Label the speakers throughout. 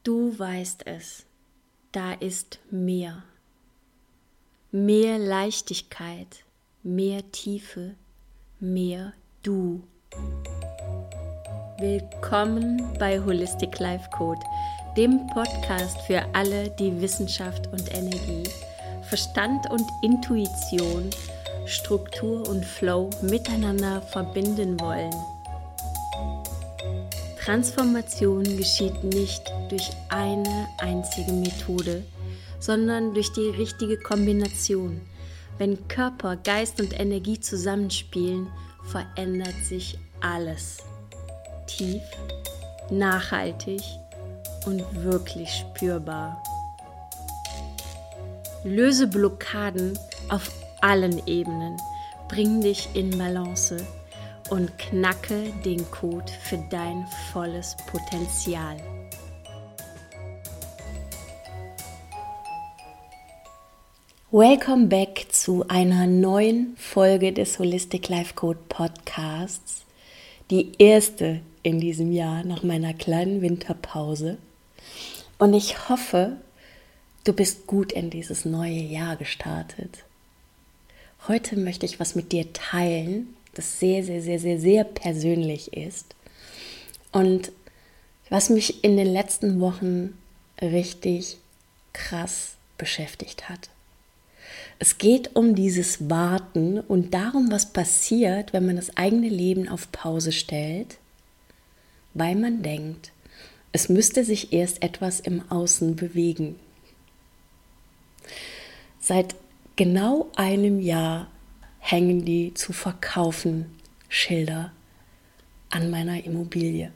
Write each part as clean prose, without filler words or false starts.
Speaker 1: Du weißt es, da ist mehr. Mehr Leichtigkeit, mehr Tiefe, mehr du. Willkommen bei Holistic Life Code, dem Podcast für alle, die Wissenschaft und Energie, Verstand und Intuition, Struktur und Flow miteinander verbinden wollen. Transformation geschieht nicht durch eine einzige Methode, sondern durch die richtige Kombination. Wenn Körper, Geist und Energie zusammenspielen, verändert sich alles. Tief, nachhaltig und wirklich spürbar. Löse Blockaden auf allen Ebenen, bring dich in Balance und knacke den Code für dein volles Potenzial. Welcome back zu einer neuen Folge des Holistic Life Code Podcasts. Die erste in diesem Jahr nach meiner kleinen Winterpause. Und ich hoffe, du bist gut in dieses neue Jahr gestartet. Heute möchte ich was mit dir teilen, das sehr persönlich ist und was mich in den letzten Wochen richtig krass beschäftigt hat. Es geht um dieses Warten und darum, was passiert, wenn man das eigene Leben auf Pause stellt, weil man denkt, es müsste sich erst etwas im Außen bewegen. Seit genau einem Jahr hängen die zu verkaufen Schilder an meiner Immobilie.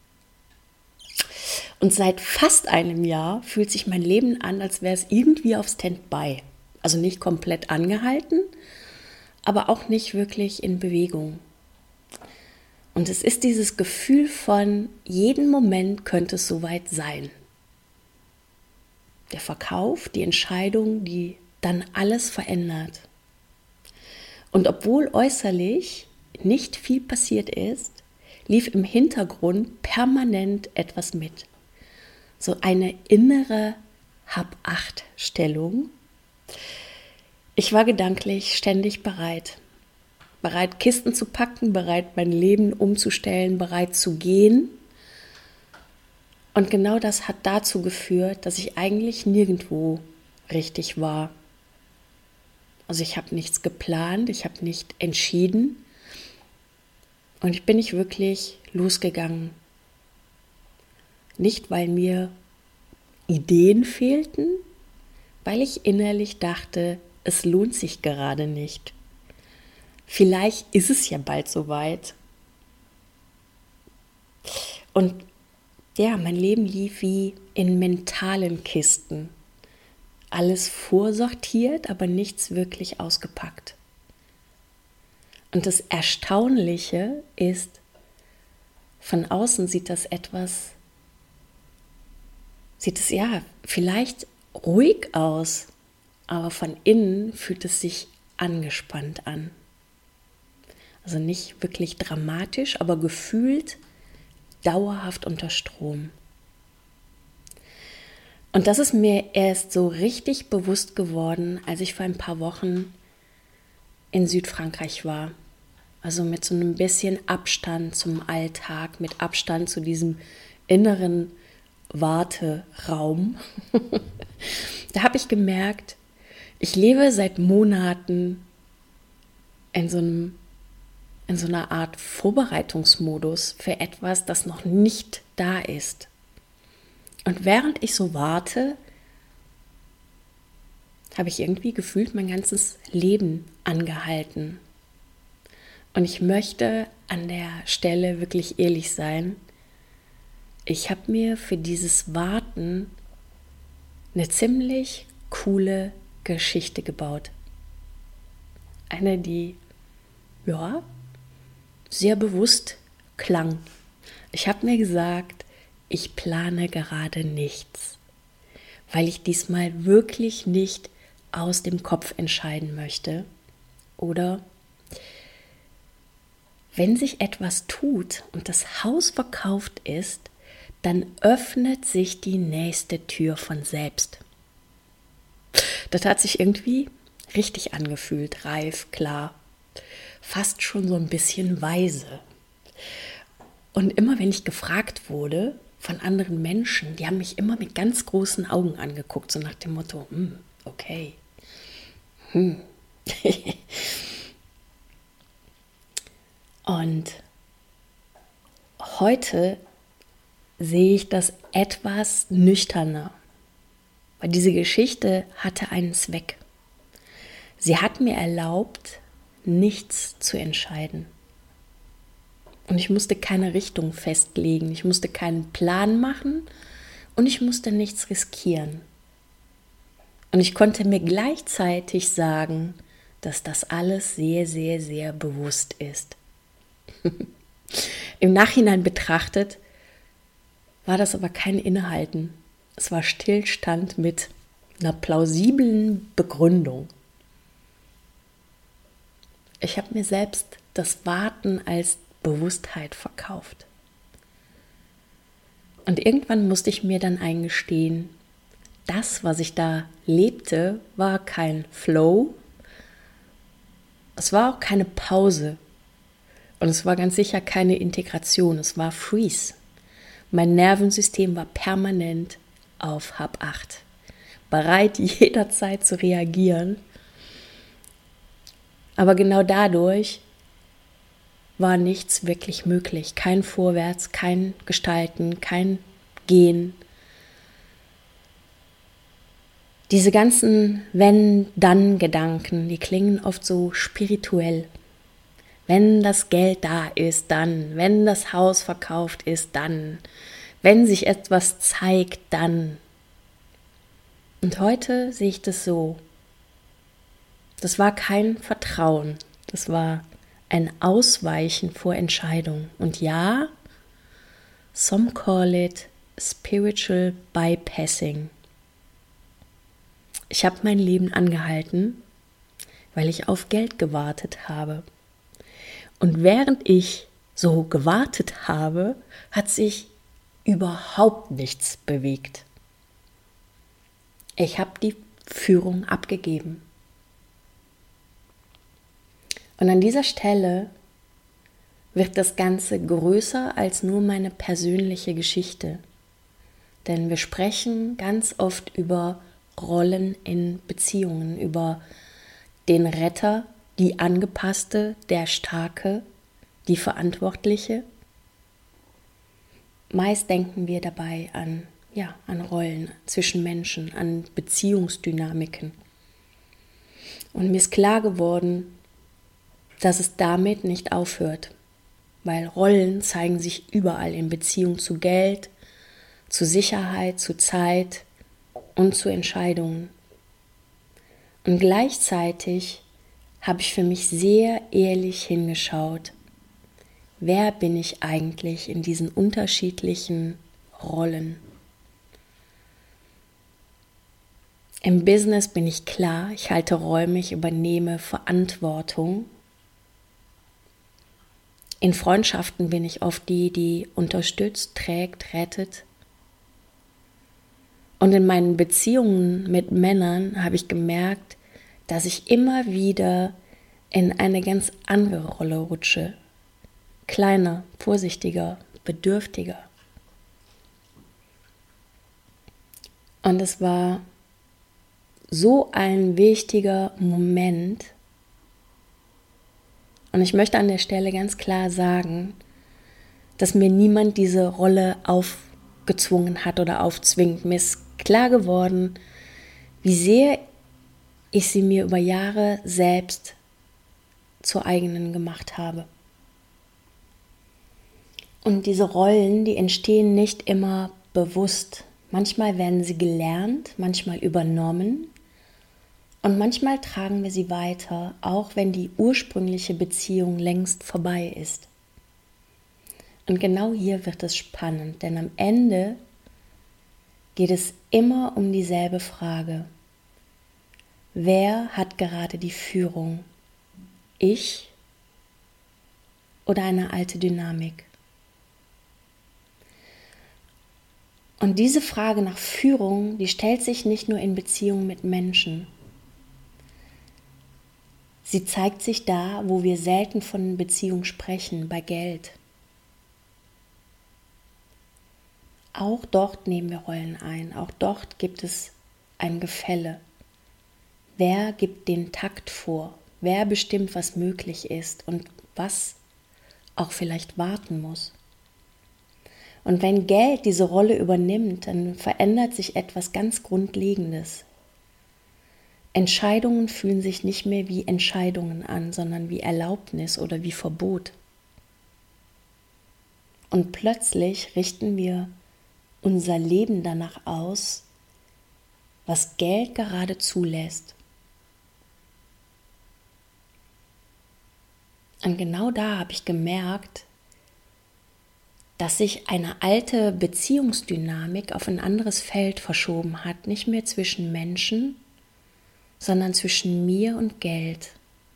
Speaker 1: Und seit fast einem Jahr fühlt sich mein Leben an, als wäre es irgendwie auf Standby. Also nicht komplett angehalten, aber auch nicht wirklich in Bewegung. Und es ist dieses Gefühl von, jeden Moment könnte es soweit sein. Der Verkauf, die Entscheidung, die dann alles verändert. Und obwohl äußerlich nicht viel passiert ist, lief im Hintergrund permanent etwas mit. So eine innere Hab-Acht-Stellung. Ich war gedanklich ständig bereit. Bereit, Kisten zu packen, bereit, mein Leben umzustellen, bereit zu gehen. Und genau das hat dazu geführt, dass ich eigentlich nirgendwo richtig war. Also ich habe nichts geplant, ich habe nicht entschieden und ich bin nicht wirklich losgegangen. Nicht, weil mir Ideen fehlten, weil ich innerlich dachte, es lohnt sich gerade nicht. Vielleicht ist es ja bald soweit. Und ja, mein Leben lief wie in mentalen Kisten. Alles vorsortiert, aber nichts wirklich ausgepackt. Und das Erstaunliche ist, von außen sieht es ja vielleicht ruhig aus, aber von innen fühlt es sich angespannt an. Also nicht wirklich dramatisch, aber gefühlt dauerhaft unter Strom. Und das ist mir erst so richtig bewusst geworden, als ich vor ein paar Wochen in Südfrankreich war. Also mit so einem bisschen Abstand zum Alltag, mit Abstand zu diesem inneren Warteraum. Da habe ich gemerkt, ich lebe seit Monaten in so einer Art Vorbereitungsmodus für etwas, das noch nicht da ist. Und während ich so warte, habe ich irgendwie gefühlt mein ganzes Leben angehalten. Und ich möchte an der Stelle wirklich ehrlich sein. Ich habe mir für dieses Warten eine ziemlich coole Geschichte gebaut. Eine, die, ja, sehr bewusst klang. Ich habe mir gesagt, ich plane gerade nichts, weil ich diesmal wirklich nicht aus dem Kopf entscheiden möchte. Oder wenn sich etwas tut und das Haus verkauft ist, dann öffnet sich die nächste Tür von selbst. Das hat sich irgendwie richtig angefühlt, reif, klar, fast schon so ein bisschen weise. Und immer wenn ich gefragt wurde von anderen Menschen, die haben mich immer mit ganz großen Augen angeguckt, so nach dem Motto, okay. Und heute sehe ich das etwas nüchterner, weil diese Geschichte hatte einen Zweck. Sie hat mir erlaubt, nichts zu entscheiden. Und ich musste keine Richtung festlegen, ich musste keinen Plan machen und ich musste nichts riskieren. Und ich konnte mir gleichzeitig sagen, dass das alles sehr, sehr, sehr bewusst ist. Im Nachhinein betrachtet war das aber kein Innehalten. Es war Stillstand mit einer plausiblen Begründung. Ich habe mir selbst das Warten als Bewusstheit verkauft. Und irgendwann musste ich mir dann eingestehen, das, was ich da lebte, war kein Flow, es war auch keine Pause und es war ganz sicher keine Integration, es war Freeze. Mein Nervensystem war permanent auf Hab 8, bereit jederzeit zu reagieren. Aber genau dadurch war nichts wirklich möglich. Kein Vorwärts, kein Gestalten, kein Gehen. Diese ganzen Wenn-Dann-Gedanken, die klingen oft so spirituell. Wenn das Geld da ist, dann. Wenn das Haus verkauft ist, dann. Wenn sich etwas zeigt, dann. Und heute sehe ich das so. Das war kein Vertrauen. Das war ein Ausweichen vor Entscheidung. Und ja, some call it spiritual bypassing. Ich habe mein Leben angehalten, weil ich auf Geld gewartet habe. Und während ich so gewartet habe, hat sich überhaupt nichts bewegt. Ich habe die Führung abgegeben. Und an dieser Stelle wird das Ganze größer als nur meine persönliche Geschichte. Denn wir sprechen ganz oft über Rollen in Beziehungen, über den Retter, die Angepasste, der Starke, die Verantwortliche. Meist denken wir dabei an Rollen zwischen Menschen, an Beziehungsdynamiken. Und mir ist klar geworden, dass es damit nicht aufhört, weil Rollen zeigen sich überall in Beziehung zu Geld, zu Sicherheit, zu Zeit und zu Entscheidungen. Und gleichzeitig habe ich für mich sehr ehrlich hingeschaut, wer bin ich eigentlich in diesen unterschiedlichen Rollen? Im Business bin ich klar, ich halte Räume, ich übernehme Verantwortung. In Freundschaften bin ich oft die, die unterstützt, trägt, rettet. Und in meinen Beziehungen mit Männern habe ich gemerkt, dass ich immer wieder in eine ganz andere Rolle rutsche. Kleiner, vorsichtiger, bedürftiger. Und es war so ein wichtiger Moment. Und ich möchte an der Stelle ganz klar sagen, dass mir niemand diese Rolle aufgezwungen hat oder aufzwingt. Mir ist klar geworden, wie sehr ich sie mir über Jahre selbst zur eigenen gemacht habe. Und diese Rollen, die entstehen nicht immer bewusst. Manchmal werden sie gelernt, manchmal übernommen und manchmal tragen wir sie weiter, auch wenn die ursprüngliche Beziehung längst vorbei ist. Und genau hier wird es spannend, denn am Ende geht es immer um dieselbe Frage. Wer hat gerade die Führung? Ich oder eine alte Dynamik? Und diese Frage nach Führung, die stellt sich nicht nur in Beziehungen mit Menschen. Sie zeigt sich da, wo wir selten von Beziehung sprechen, bei Geld. Auch dort nehmen wir Rollen ein, auch dort gibt es ein Gefälle. Wer gibt den Takt vor? Wer bestimmt, was möglich ist und was auch vielleicht warten muss? Und wenn Geld diese Rolle übernimmt, dann verändert sich etwas ganz Grundlegendes. Entscheidungen fühlen sich nicht mehr wie Entscheidungen an, sondern wie Erlaubnis oder wie Verbot. Und plötzlich richten wir unser Leben danach aus, was Geld gerade zulässt. Und genau da habe ich gemerkt, dass sich eine alte Beziehungsdynamik auf ein anderes Feld verschoben hat, nicht mehr zwischen Menschen, sondern zwischen mir und Geld.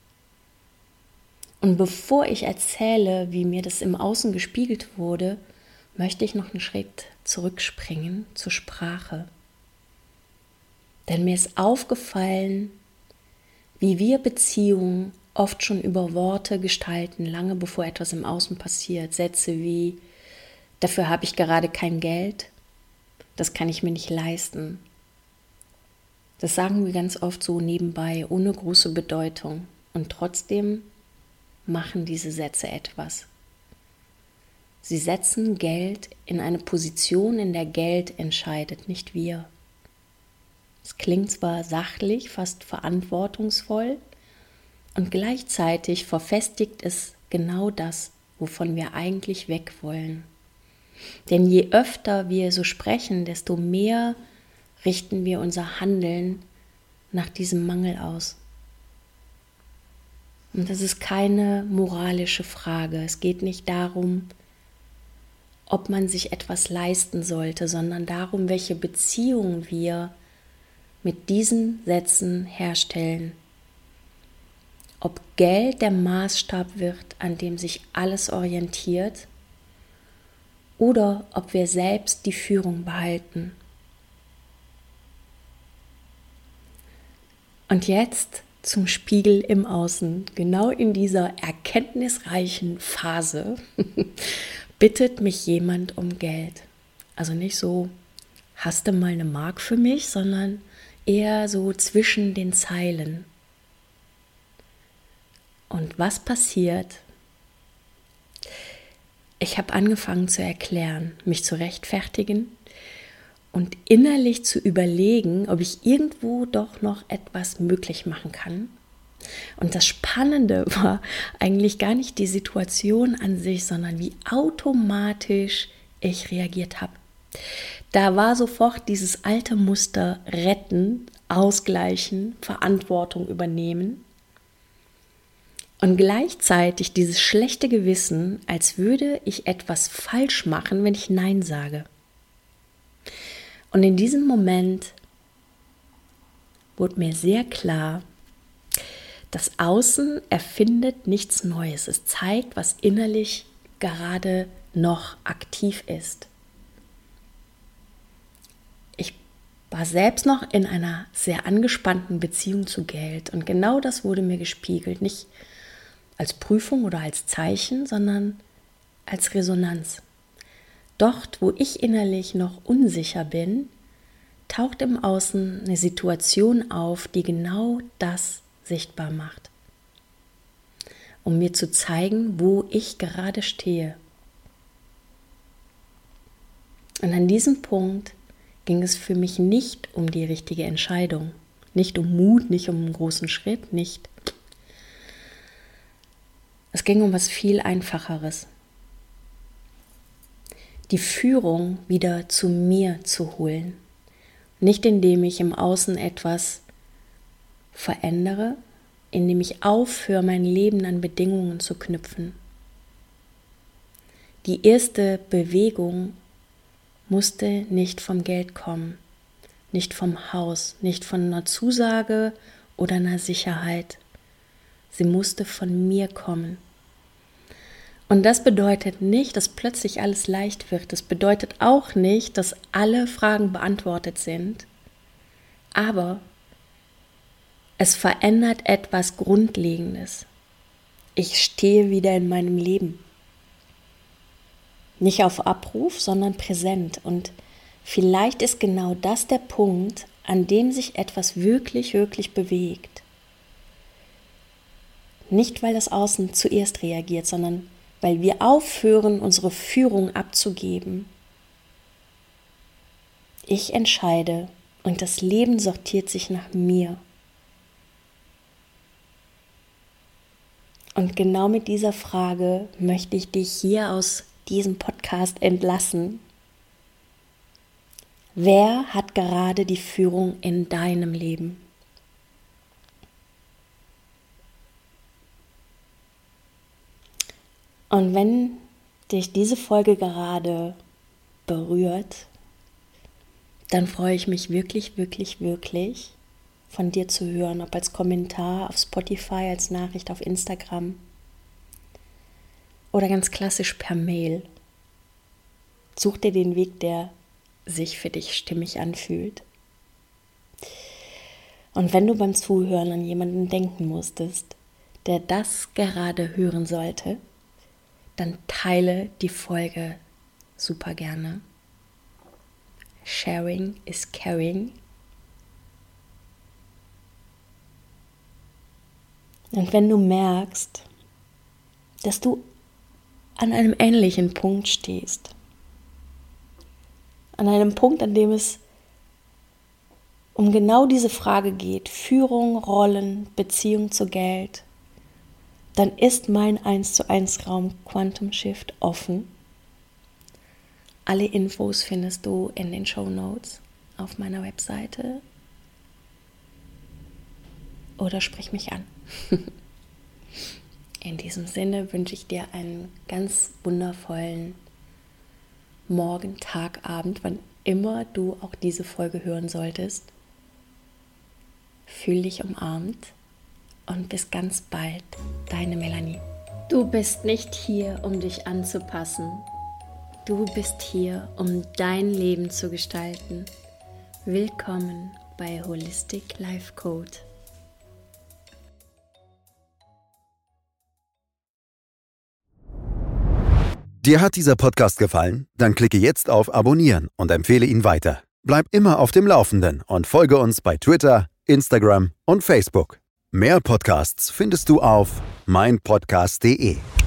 Speaker 1: Und bevor ich erzähle, wie mir das im Außen gespiegelt wurde, möchte ich noch einen Schritt zurückspringen zur Sprache. Denn mir ist aufgefallen, wie wir Beziehungen oft schon über Worte gestalten, lange bevor etwas im Außen passiert. Sätze wie: Dafür habe ich gerade kein Geld, das kann ich mir nicht leisten. Das sagen wir ganz oft so nebenbei, ohne große Bedeutung. Und trotzdem machen diese Sätze etwas. Sie setzen Geld in eine Position, in der Geld entscheidet, nicht wir. Es klingt zwar sachlich, fast verantwortungsvoll, und gleichzeitig verfestigt es genau das, wovon wir eigentlich weg wollen. Denn je öfter wir so sprechen, desto mehr richten wir unser Handeln nach diesem Mangel aus. Und das ist keine moralische Frage. Es geht nicht darum, ob man sich etwas leisten sollte, sondern darum, welche Beziehung wir mit diesen Sätzen herstellen. Ob Geld der Maßstab wird, an dem sich alles orientiert, oder ob wir selbst die Führung behalten. Und jetzt zum Spiegel im Außen. Genau in dieser erkenntnisreichen Phase bittet mich jemand um Geld. Also nicht so, hast du mal eine Mark für mich, sondern eher so zwischen den Zeilen. Und was passiert? Ich habe angefangen zu erklären, mich zu rechtfertigen und innerlich zu überlegen, ob ich irgendwo doch noch etwas möglich machen kann. Und das Spannende war eigentlich gar nicht die Situation an sich, sondern wie automatisch ich reagiert habe. Da war sofort dieses alte Muster retten, ausgleichen, Verantwortung übernehmen. Und gleichzeitig dieses schlechte Gewissen, als würde ich etwas falsch machen, wenn ich Nein sage. Und in diesem Moment wurde mir sehr klar, das Außen erfindet nichts Neues. Es zeigt, was innerlich gerade noch aktiv ist. Ich war selbst noch in einer sehr angespannten Beziehung zu Geld. Und genau das wurde mir gespiegelt. Nicht als Prüfung oder als Zeichen, sondern als Resonanz. Dort, wo ich innerlich noch unsicher bin, taucht im Außen eine Situation auf, die genau das sichtbar macht, um mir zu zeigen, wo ich gerade stehe. Und an diesem Punkt ging es für mich nicht um die richtige Entscheidung, nicht um Mut, nicht um einen großen Schritt, nicht. Es ging um was viel Einfacheres. Die Führung wieder zu mir zu holen. Nicht indem ich im Außen etwas verändere, indem ich aufhöre, mein Leben an Bedingungen zu knüpfen. Die erste Bewegung musste nicht vom Geld kommen, nicht vom Haus, nicht von einer Zusage oder einer Sicherheit. Sie musste von mir kommen. Und das bedeutet nicht, dass plötzlich alles leicht wird. Das bedeutet auch nicht, dass alle Fragen beantwortet sind. Aber es verändert etwas Grundlegendes. Ich stehe wieder in meinem Leben. Nicht auf Abruf, sondern präsent. Und vielleicht ist genau das der Punkt, an dem sich etwas wirklich, wirklich bewegt. Nicht, weil das Außen zuerst reagiert, sondern weil wir aufhören, unsere Führung abzugeben. Ich entscheide und das Leben sortiert sich nach mir. Und genau mit dieser Frage möchte ich dich hier aus diesem Podcast entlassen. Wer hat gerade die Führung in deinem Leben? Und wenn dich diese Folge gerade berührt, dann freue ich mich wirklich, wirklich, wirklich, von dir zu hören, ob als Kommentar auf Spotify, als Nachricht auf Instagram oder ganz klassisch per Mail. Such dir den Weg, der sich für dich stimmig anfühlt. Und wenn du beim Zuhören an jemanden denken musstest, der das gerade hören sollte, dann teile die Folge super gerne. Sharing is caring. Und wenn du merkst, dass du an einem ähnlichen Punkt stehst, an einem Punkt, an dem es um genau diese Frage geht, Führung, Rollen, Beziehung zu Geld, dann ist mein 1:1 Raum Quantum Shift offen. Alle Infos findest du in den Shownotes auf meiner Webseite oder sprich mich an. In diesem Sinne wünsche ich dir einen ganz wundervollen Morgen, Tag, Abend, wann immer du auch diese Folge hören solltest. Fühl dich umarmt. Und bis ganz bald, deine Melanie. Du bist nicht hier, um dich anzupassen. Du bist hier, um dein Leben zu gestalten. Willkommen bei Holistic Life Code.
Speaker 2: Dir hat dieser Podcast gefallen? Dann klicke jetzt auf Abonnieren und empfehle ihn weiter. Bleib immer auf dem Laufenden und folge uns bei Twitter, Instagram und Facebook. Mehr Podcasts findest du auf meinpodcast.de.